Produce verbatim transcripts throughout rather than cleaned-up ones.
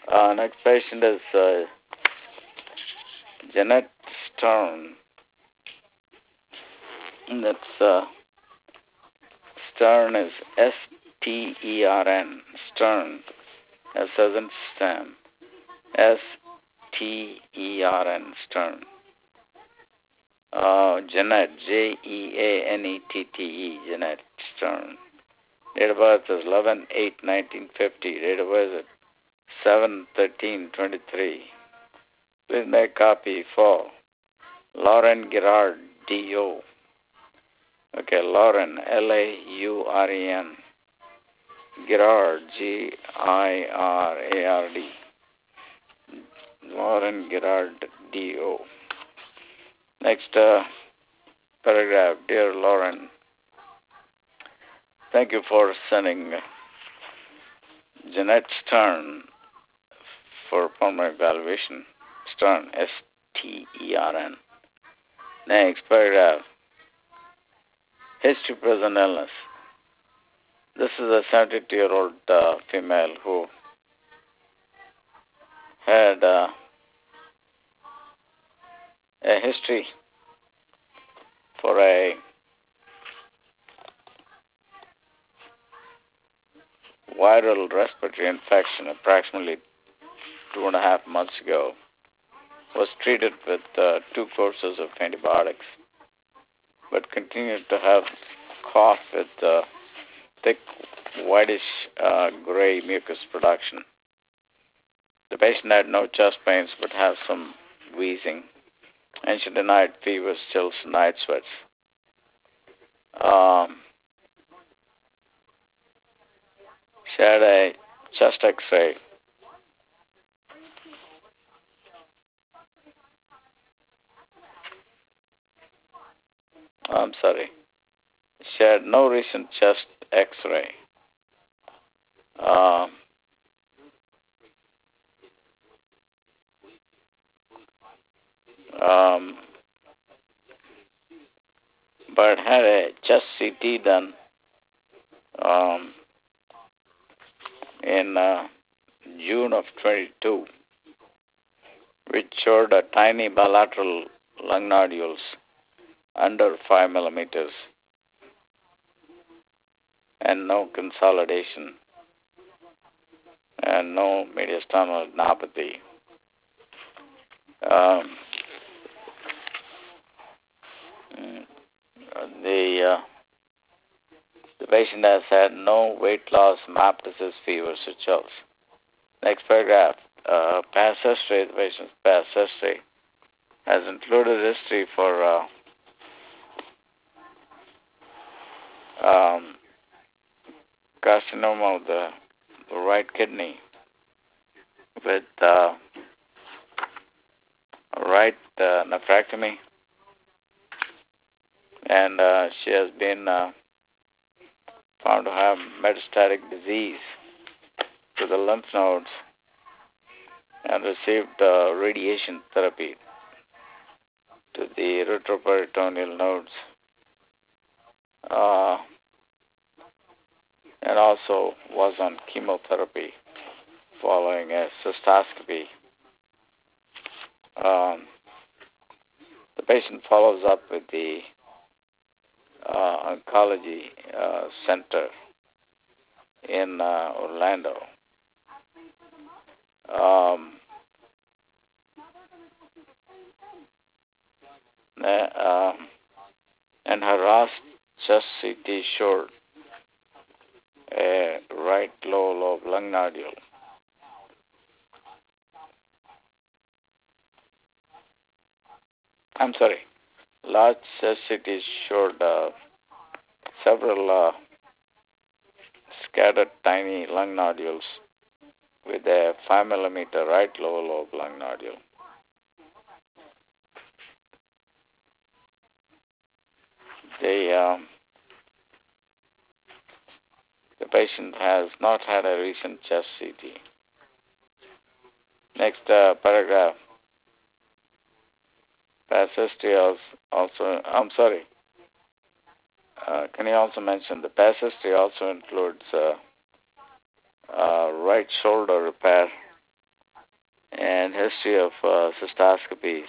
Uh, next patient is uh, Jeanette Stern. That's uh, Stern is S T E R N. Stern, as in stem. S T E R N. Stern. Uh, Jeanette, J E A N E T T E, Jeanette Stern. Date of birth is eleven eight nineteen fifty. Date of birth is seven thirteen twenty-three. Please make copy for Lauren Girard, D O. Okay, Lauren, L A U R E N. Girard, G I R A R D. Lauren Girard, D O. Next uh, paragraph. Dear Lauren, thank you for sending Jeanette Stern for permanent evaluation. Stern, S T E R N. Next paragraph. History, present illness. This is a seventy-two-year-old uh, female who had uh, a history for a viral respiratory infection approximately two and a half months ago. Was treated with uh, two courses of antibiotics, but continued to have cough with uh, thick, whitish uh, gray mucus production. The patient had no chest pains but has some wheezing, and she denied fever, chills, night sweats. Um, she had a chest X-ray. I'm sorry. She had no recent chest X-ray. Um, um, but had a chest C T done um, in uh, June of twenty-two, which showed a tiny bilateral lung nodules under five millimeters and no consolidation and no mediastinal adenopathy. Um, the uh, the patient has had no weight loss, map disease, fevers, or chills. Next paragraph. Uh, past history. The patient's past history has included history for uh, um, carcinoma of the right kidney with uh, right uh, nephrectomy, and uh, she has been uh, found to have metastatic disease to the lymph nodes and received uh, radiation therapy to the retroperitoneal nodes, uh, and also was on chemotherapy following a cystoscopy. Um, the patient follows up with the uh, oncology uh, center in uh, Orlando. Um, uh, and her last chest C T showed a right low lobe lung nodule. I'm sorry, large chest C T showed uh, several uh, scattered tiny lung nodules with a five millimeter right lower lobe lung nodule. The, um, the patient has not had a recent chest C T. Next uh, paragraph. Past history also, I'm sorry, uh, can you also mention the past history also includes uh, uh, right shoulder repair and history of uh, cystoscopies.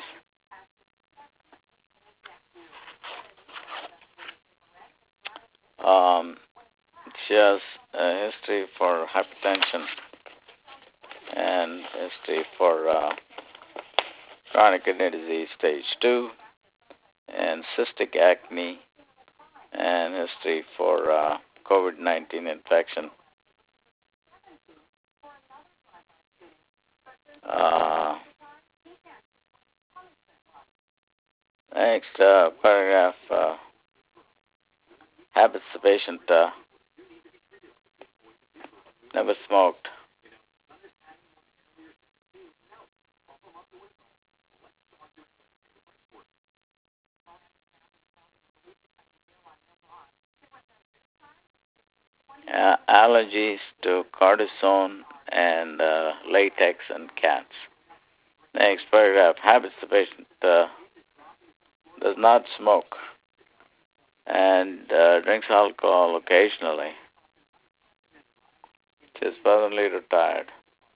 Um, she has a history for hypertension and history for uh, chronic kidney disease stage two and cystic acne and history for uh, COVID nineteen infection. Uh, next uh, paragraph, uh, habits the patient uh, never smoked. Uh, allergies to cortisone and uh, latex and cats. Next paragraph, habits the patient uh, does not smoke and uh, drinks alcohol occasionally. She is presently retired.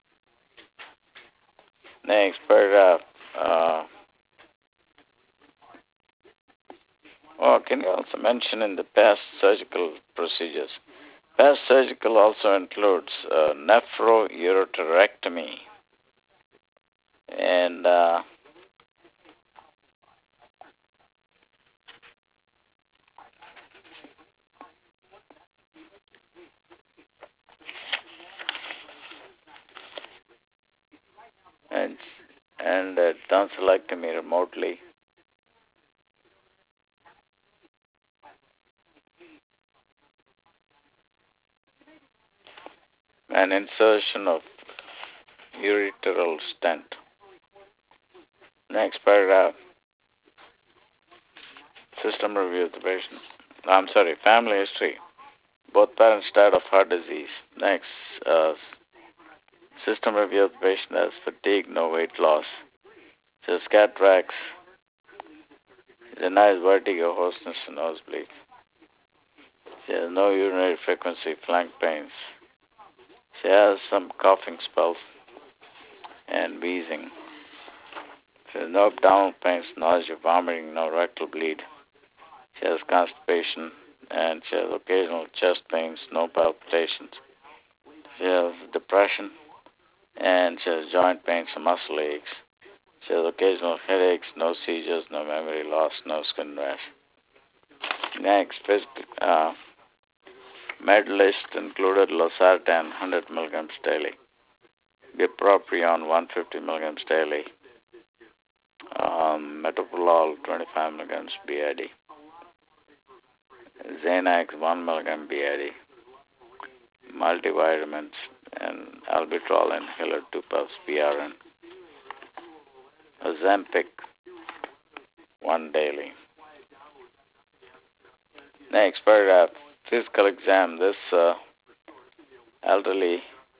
Next paragraph, uh, oh, can you also mention in the past surgical procedures? Past surgical also includes uh, nephroureterectomy and uh, and and uh, tonsillectomy remotely. And insertion of ureteral stent. Next paragraph, system review of the patient. I'm sorry, family history. Both parents died of heart disease. Next, uh, system review of the patient has fatigue, no weight loss. She has cataracts, denies vertigo, hoarseness, and nosebleed. She has no urinary frequency, flank pains. She has some coughing spells and wheezing. She has no abdominal pains, nausea, vomiting, no rectal bleed. She has constipation and she has occasional chest pains, no palpitations. She has depression and she has joint pains and muscle aches. She has occasional headaches, no seizures, no memory loss, no skin rash. Next, uh, med list included losartan one hundred milligrams daily, bupropion one hundred fifty milligrams daily, um, metoprolol twenty-five milligrams B I D, Xanax one milligram B I D, multivitamins, and albuterol inhaler two puffs P R N, Ozempic one daily. Next paragraph, physical exam. This uh, elderly,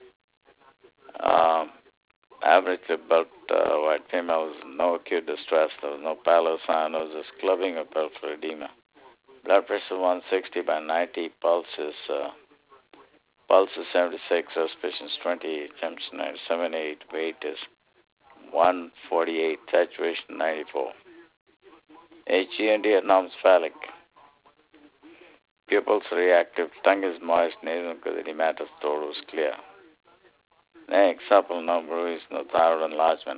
uh, averagely built uh, white female was no acute distress. There was no pallor, cyanosis, clubbing, or peripheral edema. Blood pressure one sixty by ninety, pulse is uh, pulse is seventy-six, suspicion is twenty-eight, temperature ninety-seven point eight, weight is one forty-eight, saturation ninety-four. H E N D anomsphallic. Pupils reactive, tongue is moist, nasal edematous, throat was clear. Next, supple, no bruise, no thyroid enlargement.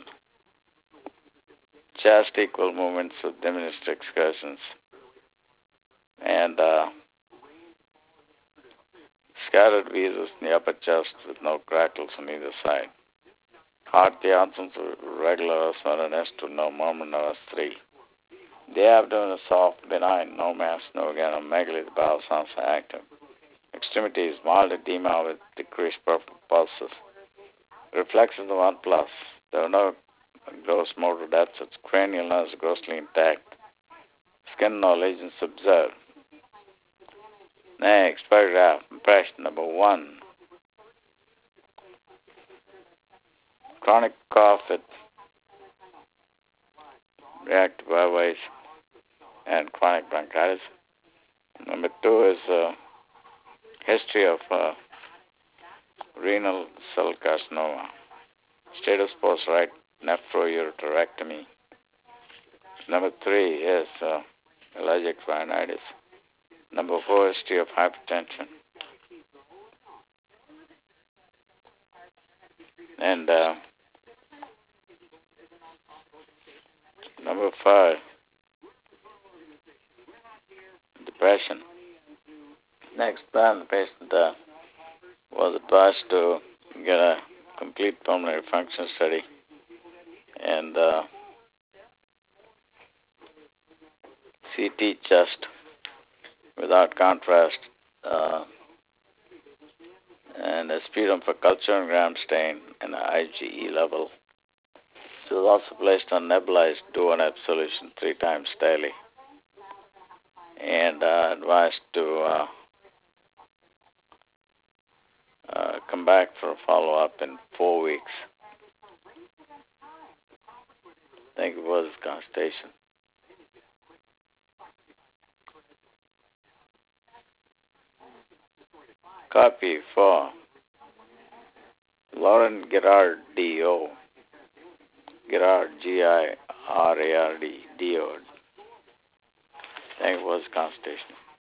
Chest equal movements with diminished excursions. And uh, scattered viscous in the upper chest with no crackles on either side. Heart, the absence of regular S one and S two, no murmur, no S three. The abdomen is soft, benign, no mass, no organomegaly, the bowel sounds active. Extremities, mild edema with decreased peripheral pulses. Reflections of one plus. There are no gross motor deficits. Cranial nerves grossly intact. Skin no lesions observed. Next paragraph, impression number one. Chronic cough with reactive airways and chronic bronchitis. Number two is uh, history of uh, renal cell carcinoma. status post right nephroureterectomy. Number three is uh, allergic rhinitis. Number four, history of hypertension. And uh, number five, depression. Next plan, the patient uh, was advised to get a complete pulmonary function study and uh, C T chest without contrast uh, and a sputum for culture and gram stain and an IgE level. She was also placed on nebulized Duonep solution three times daily and uh, advised to uh, uh, come back for a follow-up in four weeks. Thank you for this consultation. Copy for Lauren Girard, D O Girard, G I R A R D, D O Thank you for this consultation.